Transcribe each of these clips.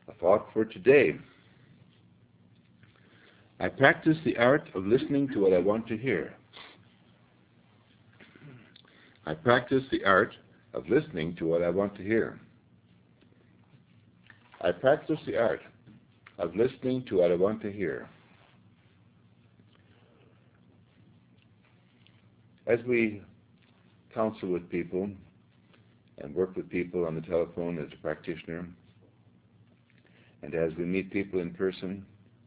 A thought for today. I practice the art of listening to what I want to hear. I practice the art of listening to what I want to hear. I practice the art of listening to what I want to hear. As we counsel with people and work with people on the telephone as a practitioner, and as we meet people in person,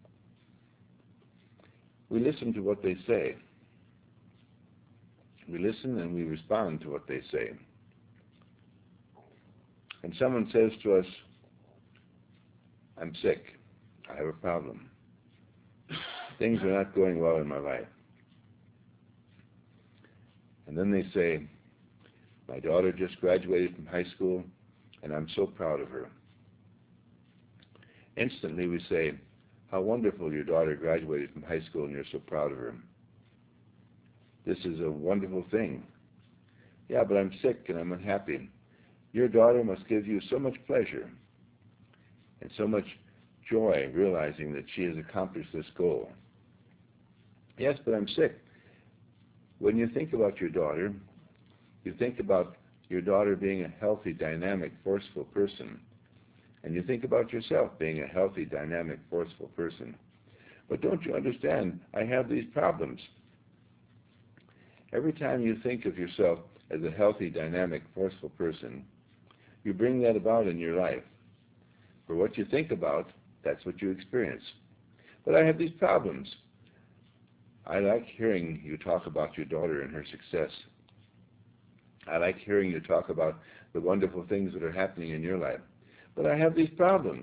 we listen to what they say. We listen and we respond to what they say. And someone says to us, I'm sick. I have a problem. Things are not going well in my life. And then they say, my daughter just graduated from high school, and I'm so proud of her. Instantly we say, how wonderful your daughter graduated from high school and you're so proud of her. This is a wonderful thing. Yeah, but I'm sick and I'm unhappy. Your daughter must give you so much pleasure and so much joy realizing that she has accomplished this goal. Yes, but I'm sick. When you think about your daughter, you think about your daughter being a healthy, dynamic, forceful person. And you think about yourself being a healthy, dynamic, forceful person. But don't you understand, I have these problems. Every time you think of yourself as a healthy, dynamic, forceful person, you bring that about in your life. For what you think about, that's what you experience. But I have these problems. I like hearing you talk about your daughter and her success. I like hearing you talk about the wonderful things that are happening in your life. But I have these problems.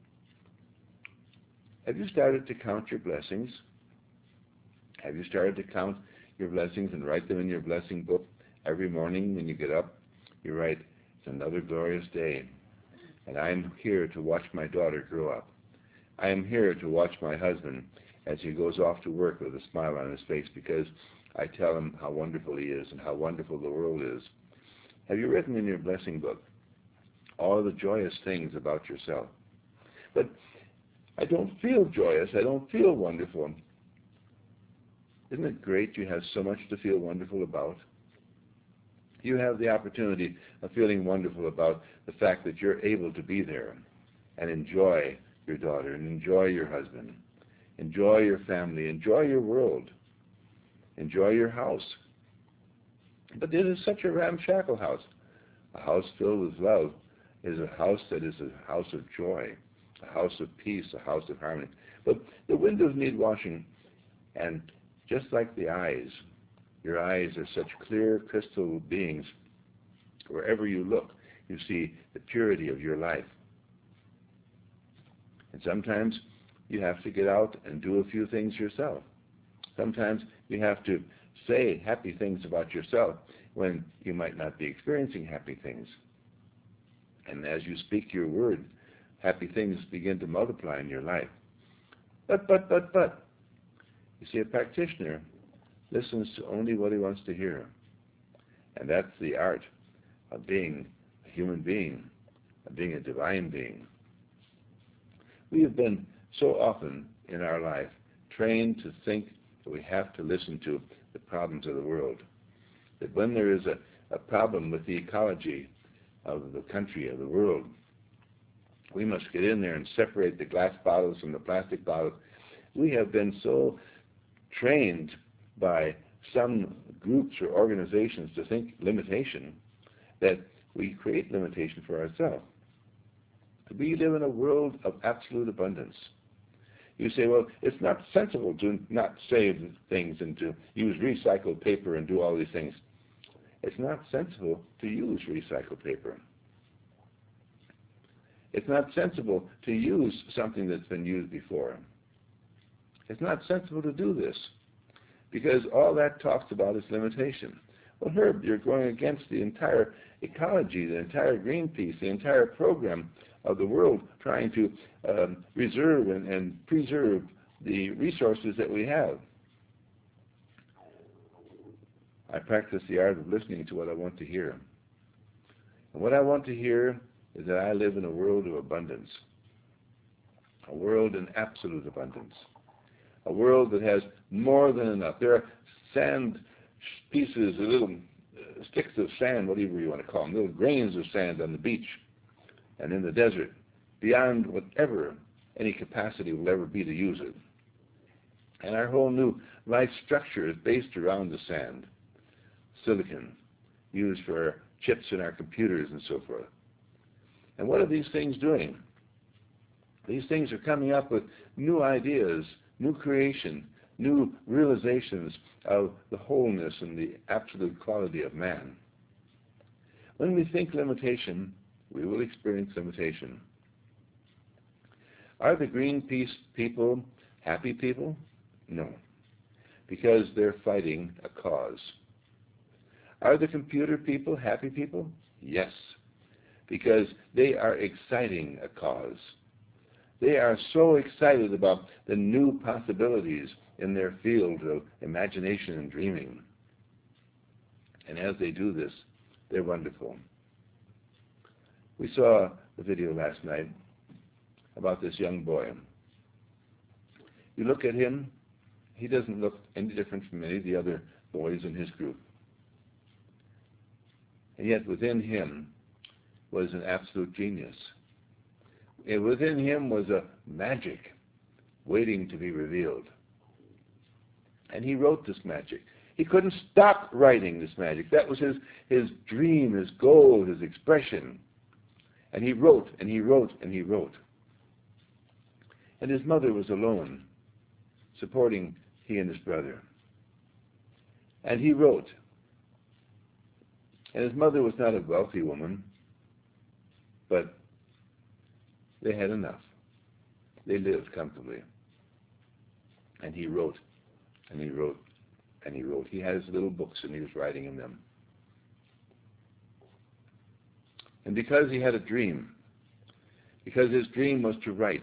Have you started to count your blessings? Have you started to count your blessings and write them in your blessing book? Every morning when you get up, you write, it's another glorious day. And I'm here to watch my daughter grow up. I am here to watch my husband as he goes off to work with a smile on his face because I tell him how wonderful he is and how wonderful the world is. Have you written in your blessing book all the joyous things about yourself? But I don't feel joyous. I don't feel wonderful. Isn't it great you have so much to feel wonderful about? You have the opportunity of feeling wonderful about the fact that you're able to be there and enjoy your daughter and enjoy your husband, enjoy your family, enjoy your world, enjoy your house. But it is such a ramshackle house. A house filled with love is a house that is a house of joy, a house of peace, a house of harmony. But the windows need washing, and just like the eyes, your eyes are such clear crystal beings. Wherever you look, you see the purity of your life. And sometimes you have to get out and do a few things yourself. Sometimes you have to say happy things about yourself when you might not be experiencing happy things. And as you speak your word, happy things begin to multiply in your life. But. You see, a practitioner listens to only what he wants to hear. And that's the art of being a human being, of being a divine being. We have been so often in our life trained to think that we have to listen to the problems of the world. That when there is a problem with the ecology of the country, of the world, we must get in there and separate the glass bottles from the plastic bottles. We have been so trained by some groups or organizations to think limitation that we create limitation for ourselves. We live in a world of absolute abundance. You say, well, it's not sensible to not save things and to use recycled paper and do all these things. It's not sensible to use recycled paper. It's not sensible to use something that's been used before. It's not sensible to do this because all that talks about is limitation. Well, Herb, you're going against the entire ecology, the entire Greenpeace, the entire program of the world trying to reserve and preserve the resources that we have. I practice the art of listening to what I want to hear. And what I want to hear is that I live in a world of abundance. A world in absolute abundance. A world that has more than enough. There are sand pieces, little sticks of sand, whatever you want to call them, little grains of sand on the beach and in the desert, beyond whatever any capacity will ever be to use it. And our whole new life structure is based around the sand. Silicon, used for chips in our computers and so forth. And what are these things doing? These things are coming up with new ideas, new creation, new realizations of the wholeness and the absolute quality of man. When we think limitation, we will experience limitation. Are the Greenpeace people happy people? No, because they're fighting a cause. Are the computer people happy people? Yes, because they are exciting a cause. They are so excited about the new possibilities in their field of imagination and dreaming. And as they do this, they're wonderful. We saw the video last night about this young boy. You look at him, he doesn't look any different from any of the other boys in his group. And yet within him was an absolute genius. And within him was a magic waiting to be revealed. And he wrote this magic. He couldn't stop writing this magic. That was his dream, his goal, his expression. And he wrote, and he wrote, and he wrote. And his mother was alone, supporting he and his brother. And he wrote. And his mother was not a wealthy woman, but they had enough. They lived comfortably. And he wrote, and he wrote, and he wrote. He had his little books, and he was writing in them. And because he had a dream, because his dream was to write,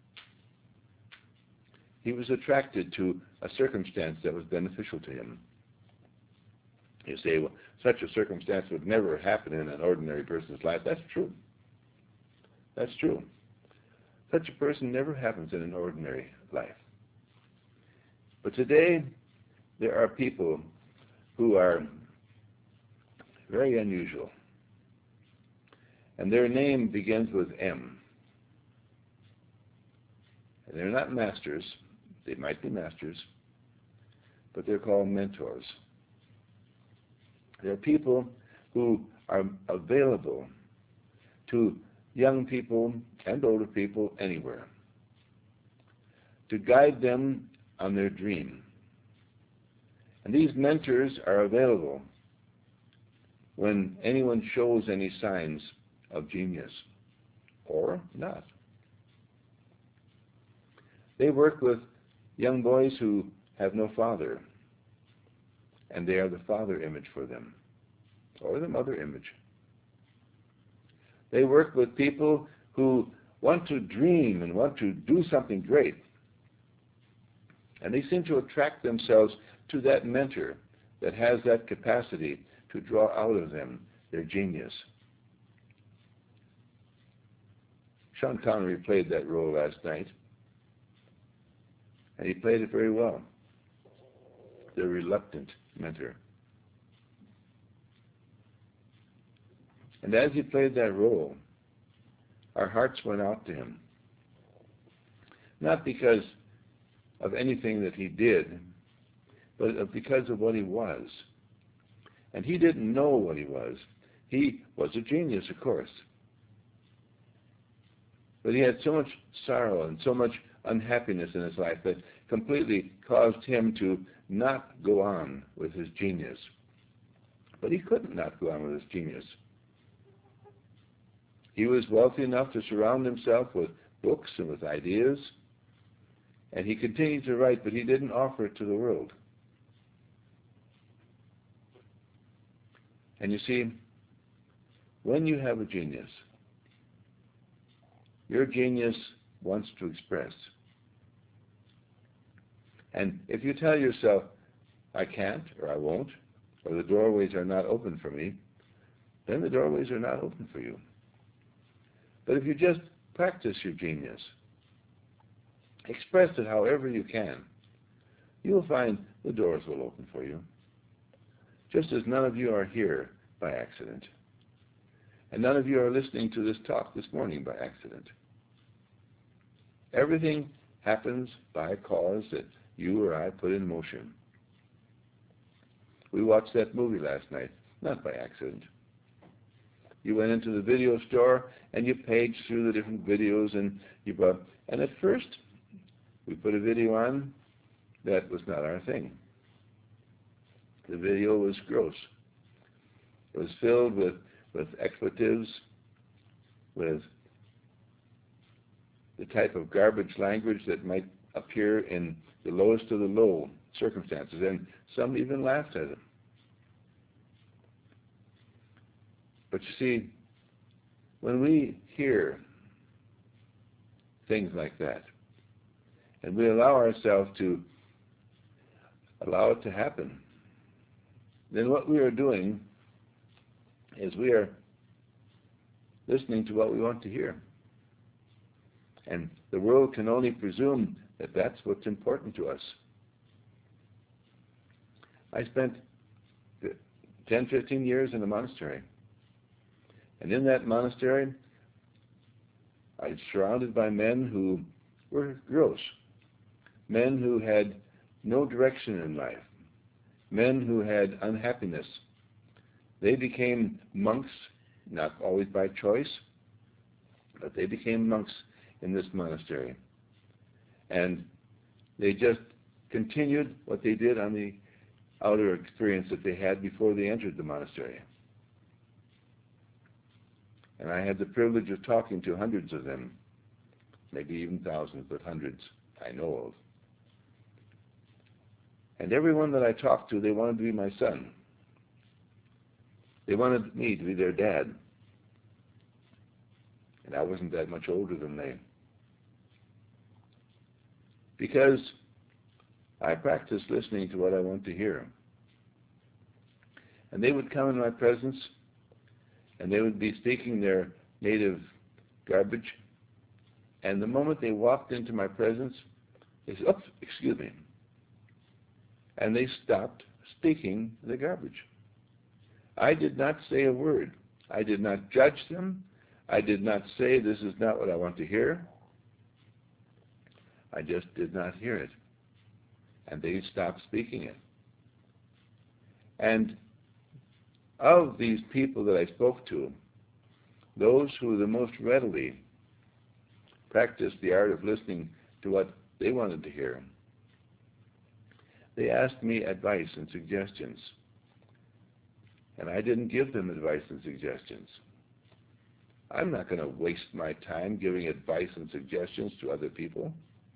he was attracted to a circumstance that was beneficial to him. You say, well, such a circumstance would never happen in an ordinary person's life. That's true. That's true. Such a person never happens in an ordinary life. But today, there are people who are very unusual. And their name begins with M. And they're not masters. They might be masters, but they're called mentors. They're people who are available to young people and older people anywhere to guide them on their dream. And these mentors are available when anyone shows any signs of genius or not. They work with young boys who have no father, and they are the father image for them, or the mother image. They work with people who want to dream and want to do something great, and they seem to attract themselves to that mentor that has that capacity to draw out of them their genius. Sean Connery played that role last night, and he played it very well. The reluctant mentor. And as he played that role, our hearts went out to him. Not because of anything that he did, but because of what he was. And he didn't know what he was. He was a genius, of course. But he had so much sorrow and so much unhappiness in his life that completely caused him to not go on with his genius. But he couldn't not go on with his genius. He was wealthy enough to surround himself with books and with ideas, and he continued to write, but he didn't offer it to the world. And you see, when you have a genius, your genius wants to express. And if you tell yourself, I can't, or I won't, or the doorways are not open for me, then the doorways are not open for you. But if you just practice your genius, Express it however you can. You'll find the doors will open for you. Just as none of you are here by accident. And none of you are listening to this talk this morning by accident. Everything happens by a cause that you or I put in motion. We watched that movie last night, not by accident. You went into the video store and you paged through the different videos and you brought, and at first we put a video on that was not our thing. The video was gross. It was filled with expletives, with the type of garbage language that might appear in the lowest of the low circumstances, and some even laughed at it. But you see, when we hear things like that, and we allow ourselves to allow it to happen, then what we are doing is we are listening to what we want to hear. And the world can only presume that that's what's important to us. I spent 10, 15 years in a monastery. And in that monastery, I was surrounded by men who were gross, men who had no direction in life, men who had unhappiness. They became monks, not always by choice, but they became monks in this monastery. And they just continued what they did on the outer experience that they had before they entered the monastery. And I had the privilege of talking to hundreds of them, maybe even thousands, but hundreds I know of. And everyone that I talked to, they wanted to be my son. They wanted me to be their dad. And I wasn't that much older than they. Because I practiced listening to what I want to hear. And they would come in my presence, and they would be speaking their native garbage. And the moment they walked into my presence, they said, "Oops, excuse me." And they stopped speaking the garbage. I did not say a word. I did not judge them. I did not say, "This is not what I want to hear." I just did not hear it. And they stopped speaking it. And of these people that I spoke to, those who the most readily practiced the art of listening to what they wanted to hear, they asked me advice and suggestions. And I didn't give them advice and suggestions. I'm not going to waste my time giving advice and suggestions to other people.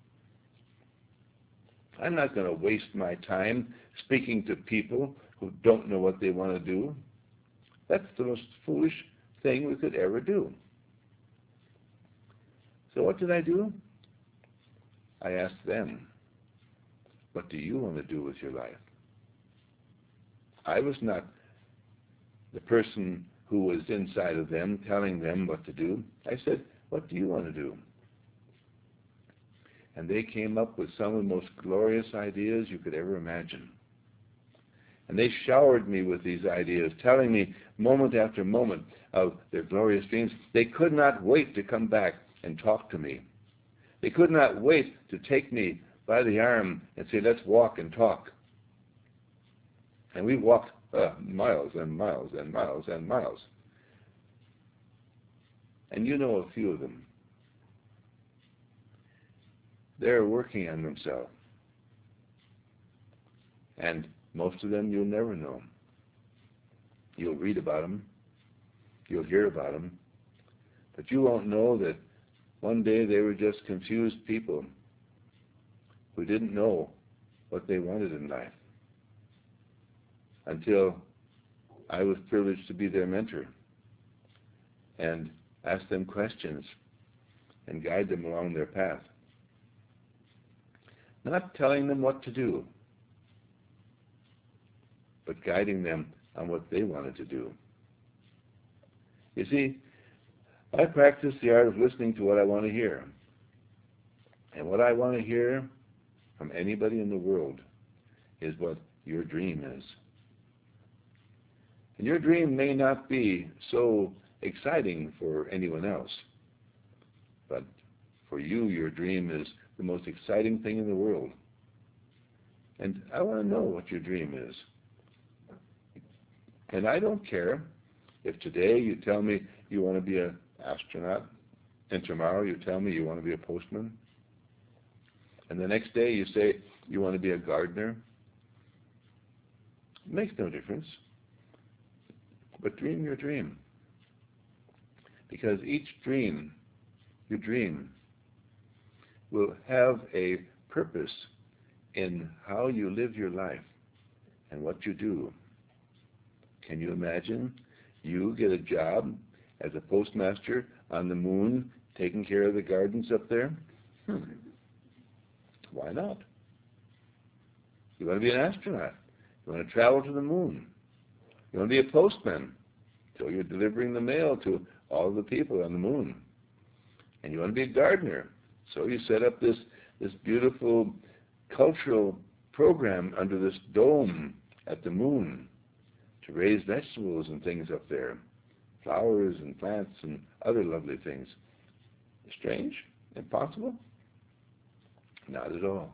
I'm not going to waste my time speaking to people who don't know what they want to do. That's the most foolish thing we could ever do. So what did I do? I asked them, "What do you want to do with your life?" I was not the person who was inside of them telling them what to do. I said, "What do you want to do?" And they came up with some of the most glorious ideas you could ever imagine. And they showered me with these ideas, telling me moment after moment of their glorious dreams. They could not wait to come back and talk to me. They could not wait to take me by the arm and say, "Let's walk and talk." And we walked miles and miles and miles and miles. And you know a few of them. They're working on themselves. And most of them you'll never know. You'll read about them. You'll hear about them. But you won't know that one day they were just confused people who didn't know what they wanted in life, until I was privileged to be their mentor and ask them questions and guide them along their path. Not telling them what to do, but guiding them on what they wanted to do. You see, I practice the art of listening to what I want to hear. And what I want to hear from anybody in the world is what your dream is. And your dream may not be so exciting for anyone else, but for you, your dream is the most exciting thing in the world. And I want to know what your dream is. And I don't care if today you tell me you want to be an astronaut, and tomorrow you tell me you want to be a postman, and the next day you say you want to be a gardener. It makes no difference. But dream your dream. Because each dream you dream will have a purpose in how you live your life and what you do. Can you imagine you get a job as a postmaster on the moon taking care of the gardens up there? Why not? You want to be an astronaut. You want to travel to the moon. You want to be a postman. So you're delivering the mail to all the people on the moon. And you want to be a gardener. So you set up this beautiful cultural program under this dome at the moon to raise vegetables and things up there, flowers and plants and other lovely things. Strange? Impossible? Not at all.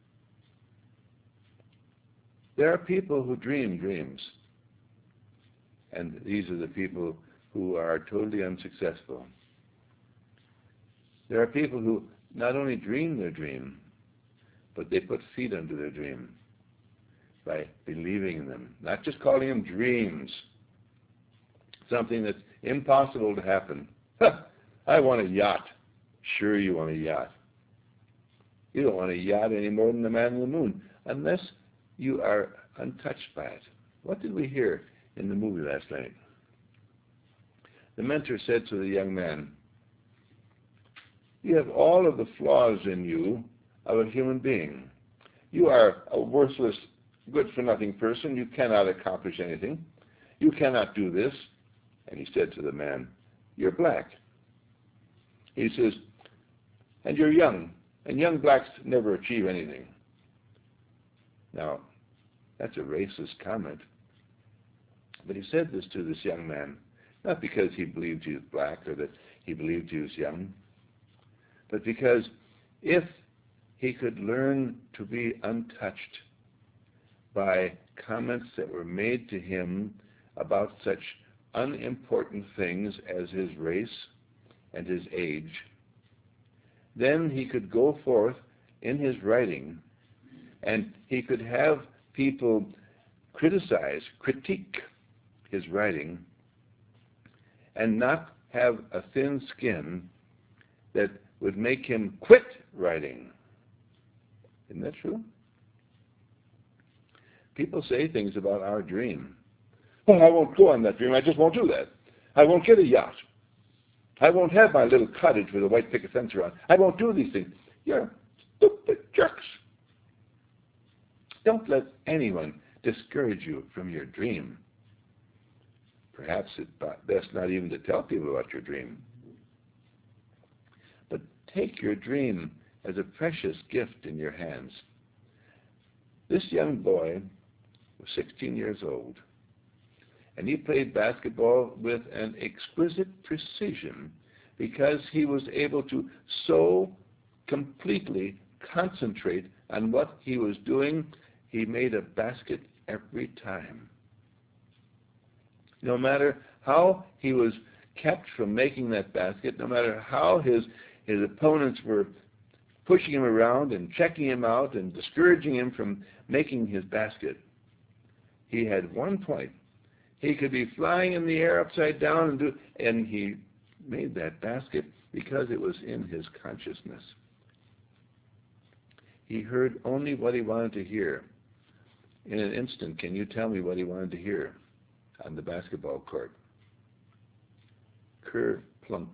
There are people who dream dreams, and these are the people who are totally unsuccessful. There are people who not only dream their dream, but they put feet under their dream by believing in them, not just calling them dreams, something that's impossible to happen. I want a yacht. Sure, you want a yacht. You don't want a yacht any more than the man on the moon, unless you are untouched by it. What did we hear in the movie last night? The mentor said to the young man, you have all of the flaws in you of a human being. You are a worthless, good-for-nothing person. You cannot accomplish anything. You cannot do this. And he said to the man, you're black. He says, and you're young. And young blacks never achieve anything. Now, that's a racist comment. But he said this to this young man, not because he believed he was black or that he believed he was young, but because if he could learn to be untouched by comments that were made to him about such unimportant things as his race and his age, then he could go forth in his writing and he could have people critique his writing and not have a thin skin that would make him quit writing. Isn't that true? People say things about our dream. Well, I won't go on that dream. I just won't do that. I won't get a yacht. I won't have my little cottage with a white picket fence around. I won't do these things. You're stupid jerks. Don't let anyone discourage you from your dream. Perhaps it's best not even to tell people about your dream. But take your dream as a precious gift in your hands. This young boy was 16 years old, and he played basketball with an exquisite precision because he was able to so completely concentrate on what he was doing. He made a basket every time. No matter how he was kept from making that basket, no matter how his opponents were pushing him around and checking him out and discouraging him from making his basket, he had one point. He could be flying in the air upside down and he made that basket because it was in his consciousness. He heard only what he wanted to hear. In an instant, can you tell me what he wanted to hear on the basketball court? Ker-plunk.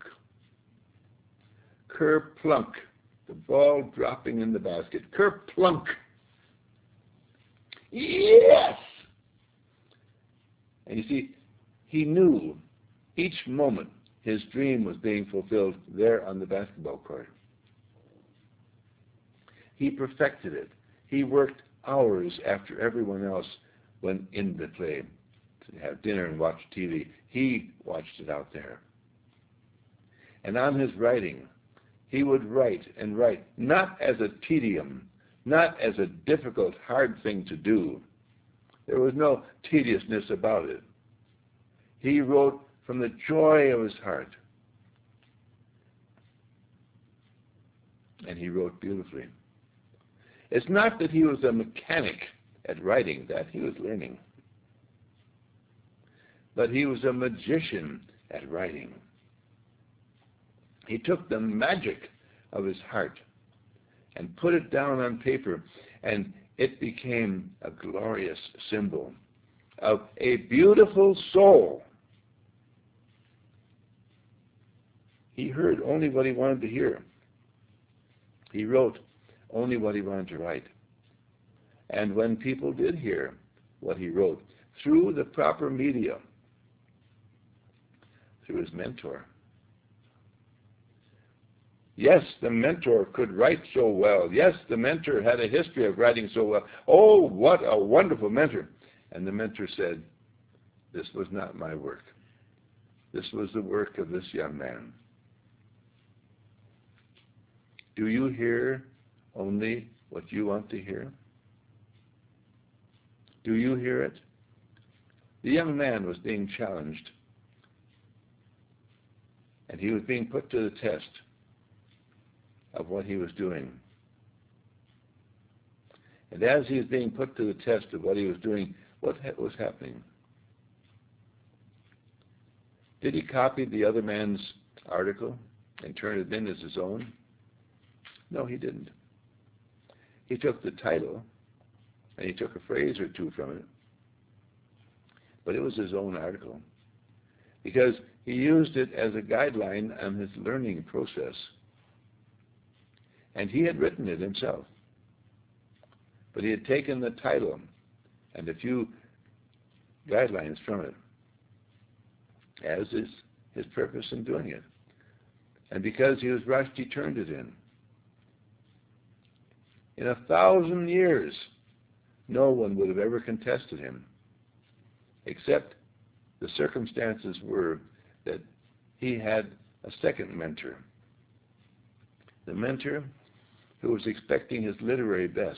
Ker-plunk. The ball dropping in the basket. Ker-plunk. Yes! And you see, he knew each moment his dream was being fulfilled there on the basketball court. He perfected it. He worked hours after everyone else went in the play to have dinner and watch TV. He watched it out there. And on his writing, he would write and write, not as a tedium, not as a difficult, hard thing to do. There was no tediousness about it. He wrote from the joy of his heart. And he wrote beautifully. It's not that he was a mechanic at writing, that he was learning. But he was a magician at writing. He took the magic of his heart and put it down on paper, and it became a glorious symbol of a beautiful soul. He heard only what he wanted to hear. He wrote only what he wanted to write. And when people did hear what he wrote, through the proper media, through his mentor. Yes, the mentor could write so well. Yes, the mentor had a history of writing so well. Oh, what a wonderful mentor. And the mentor said, this was not my work. This was the work of this young man. Do you hear only what you want to hear? Do you hear it? The young man was being challenged, and he was being put to the test of what he was doing. And as he was being put to the test of what he was doing, what was happening? Did he copy the other man's article and turn it in as his own? No, he didn't. He took the title and he took a phrase or two from it, but it was his own article because he used it as a guideline on his learning process. And he had written it himself, but he had taken the title and a few guidelines from it as his purpose in doing it. And because he was rushed, he turned it in. In 1,000 years, no one would have ever contested him, except the circumstances were that he had a second mentor. The mentor who was expecting his literary best.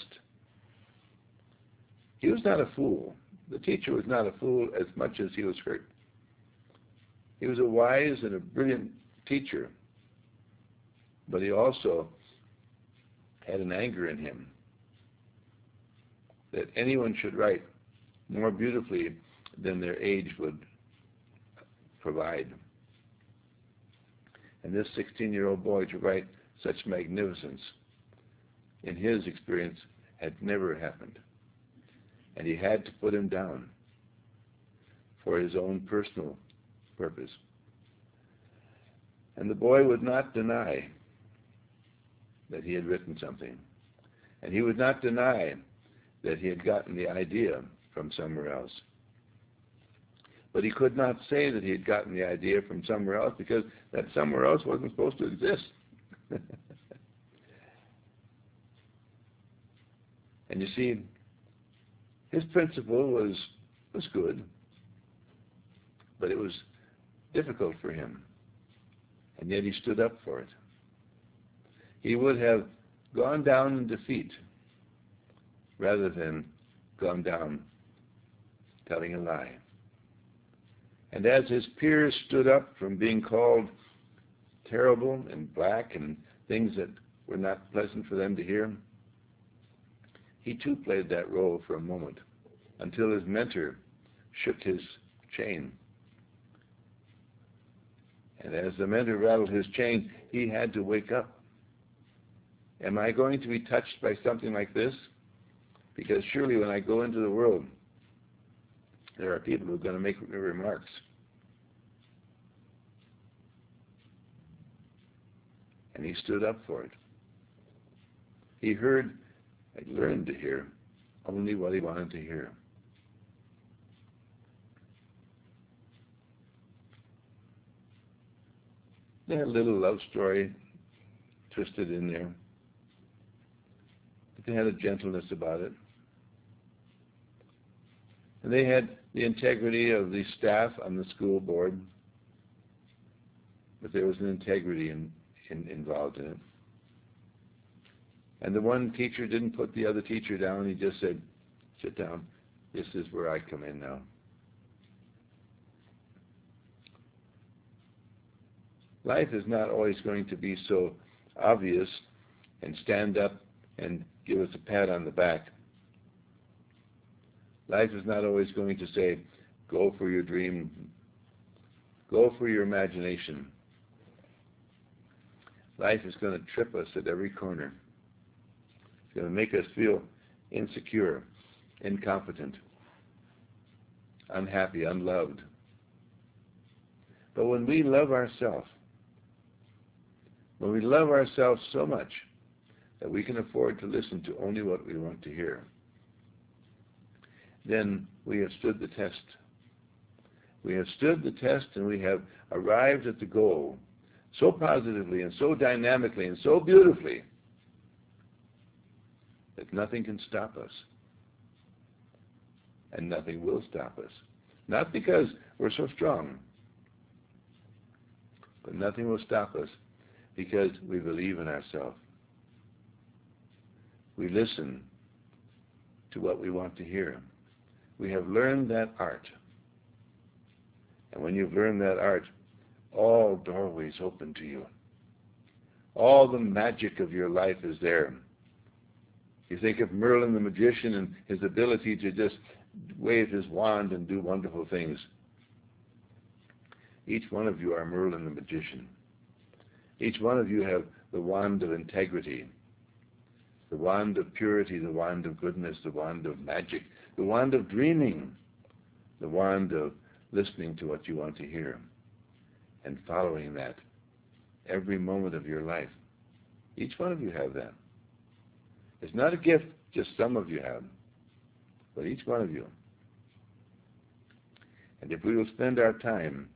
He was not a fool. The teacher was not a fool as much as he was hurt. He was a wise and a brilliant teacher, but he also had an anger in him that anyone should write more beautifully than their age would provide. And this 16-year-old boy to write such magnificence, in his experience, had never happened. And he had to put him down for his own personal purpose. And the boy would not deny that he had written something. And he would not deny that he had gotten the idea from somewhere else. But he could not say that he had gotten the idea from somewhere else because that somewhere else wasn't supposed to exist. And you see, his principle was good, but it was difficult for him. And yet he stood up for it. He would have gone down in defeat rather than gone down telling a lie. And as his peers stood up from being called terrible and black and things that were not pleasant for them to hear, he too played that role for a moment until his mentor shook his chain. And as the mentor rattled his chain, he had to wake up. Am I going to be touched by something like this? Because surely when I go into the world, there are people who are going to make remarks. And he stood up for it. He heard, and learned to hear, only what he wanted to hear. They had a little love story twisted in there. They had a gentleness about it. And they had the integrity of the staff on the school board, but there was an integrity involved in it. And the one teacher didn't put the other teacher down. He just said, sit down. This is where I come in now. Life is not always going to be so obvious and stand up and give us a pat on the back. Life is not always going to say, go for your dream, go for your imagination. Life is going to trip us at every corner. It's going to make us feel insecure, incompetent, unhappy, unloved. But when we love ourselves, when we love ourselves so much that we can afford to listen to only what we want to hear, then we have stood the test. We have stood the test and we have arrived at the goal so positively and so dynamically and so beautifully that nothing can stop us. And nothing will stop us. Not because we're so strong, but nothing will stop us because we believe in ourselves. We listen to what we want to hear. We have learned that art. And when you've learned that art, all doorways open to you. All the magic of your life is there. You think of Merlin the magician and his ability to just wave his wand and do wonderful things. Each one of you are Merlin the magician. Each one of you have the wand of integrity, the wand of purity, the wand of goodness, the wand of magic, the wand of dreaming, the wand of listening to what you want to hear and following that every moment of your life. Each one of you have that. It's not a gift just some of you have, but each one of you. And if we will spend our time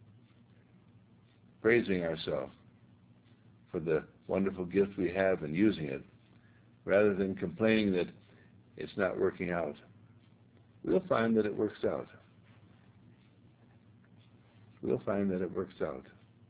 praising ourselves for the wonderful gift we have and using it, rather than complaining that it's not working out, we'll find that it works out. We'll find that it works out.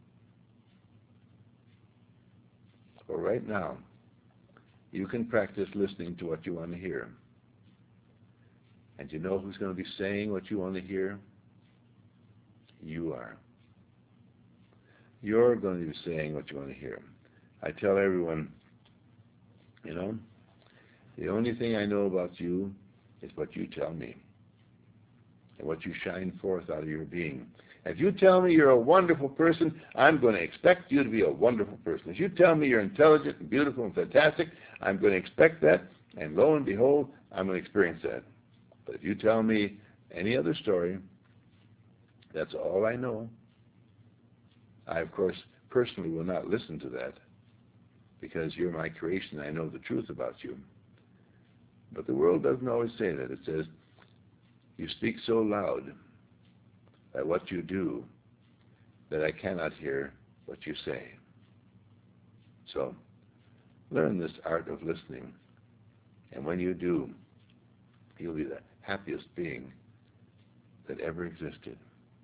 For right now, you can practice listening to what you want to hear. And you know who's going to be saying what you want to hear? You are. You're going to be saying what you want to hear. I tell everyone, you know, the only thing I know about you is what you tell me and what you shine forth out of your being. If you tell me you're a wonderful person, I'm going to expect you to be a wonderful person. If you tell me you're intelligent and beautiful and fantastic, I'm going to expect that, and lo and behold, I'm going to experience that. But if you tell me any other story, that's all I know. I, of course, personally will not listen to that because you're my creation. I know the truth about you. But the world doesn't always say that. It says, you speak so loud at what you do that I cannot hear what you say. So, learn this art of listening. And when you do, you'll be the happiest being that ever existed.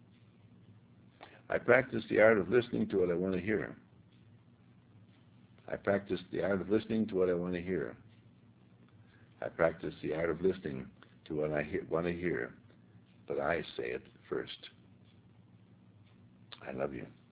I practice the art of listening to what I want to hear. I practice the art of listening to what I want to hear. I practice the art of listening to what I want to hear, but I say it first. I love you.